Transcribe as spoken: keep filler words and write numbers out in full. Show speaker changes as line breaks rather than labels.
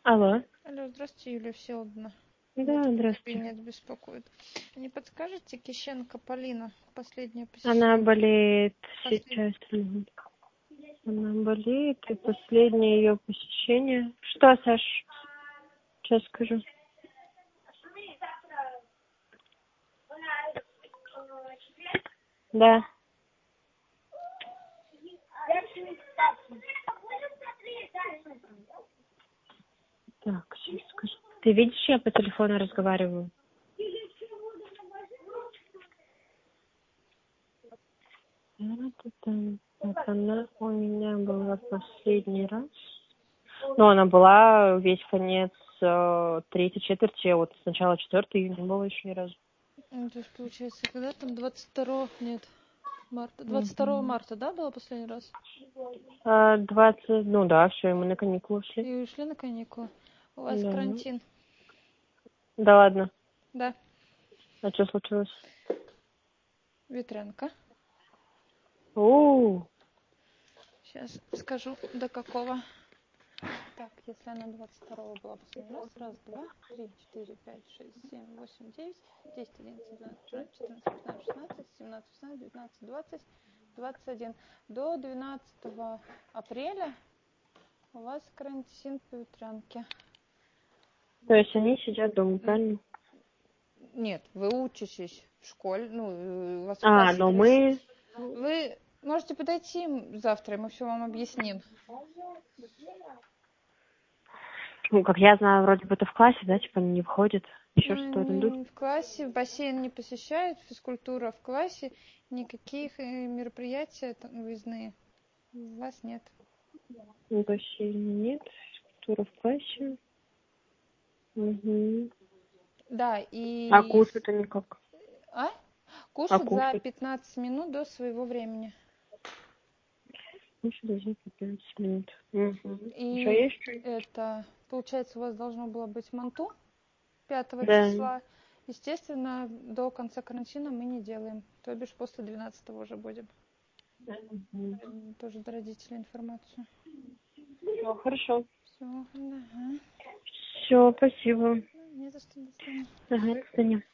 Алло.
Алло, здравствуйте, Юлия Всеволодовна.
Да, здравствуйте.
Кабинет беспокоит. Не подскажете, Кищенко Полина, последнее
Она
посещение?
болеет
Последнее.
сейчас. Мгм. Она болеет, и последнее ее посещение. Что, Саш? Сейчас скажу. Да. Так, сейчас скажу. Ты видишь, я по телефону разговариваю? Так, она у меня была последний раз. Ну, она была весь конец э, третьей четверти, а вот с начала четвертой не было еще ни разу.
Ну, то есть, получается, когда там двадцать второго, нет, марта, двадцать второго
Мгм.
марта, да, было последний раз?
А, двадцать, ну да, все, и мы на каникулы ушли.
И ушли на каникулы. У вас
Да.
карантин?
Да ладно.
Да.
А что случилось?
Ветрянка.
У,
Сейчас скажу, до какого. Так, если она двадцать второго была последний раз, раз, два, три, четыре, пять, шесть, семь, восемь, девять, десять, одиннадцать, двенадцать, тринадцать, четырнадцать, пятнадцать, шестнадцать, семнадцать, восемнадцать, девятнадцать, двадцать, двадцать один. До двенадцатого апреля у вас карантин по ветрянке.
то есть они сидят дома, правильно?
Нет, вы учитесь в школе, ну, у вас в
А,
классе.
но мы...
Вы можете подойти завтра, и мы все вам объясним.
Ну, как я знаю, вроде бы это в классе, да, типа они не входят, еще
Ну,
что-то идут.
не в классе, бассейн не посещают, физкультура в классе, никаких э, мероприятий там выездные у вас нет.
Ну, бассейна нет, физкультура в классе. Угу.
Да,
А
и...
кушают они как?
А?
А
Кушать за
кушать?
пятнадцать минут до своего времени.
Кушать за пятнадцать минут. Угу. Еще
И
есть что-нибудь?
это, получается, у вас должно было быть манту пятого
Да.
числа. Естественно, до конца карантина мы не делаем. То бишь после двенадцатого уже будем.
Угу.
Тоже до родителей информацию.
Ну, хорошо.
Все, да.
Все, спасибо.
Не за что, до свидания.
Ага, до свидания.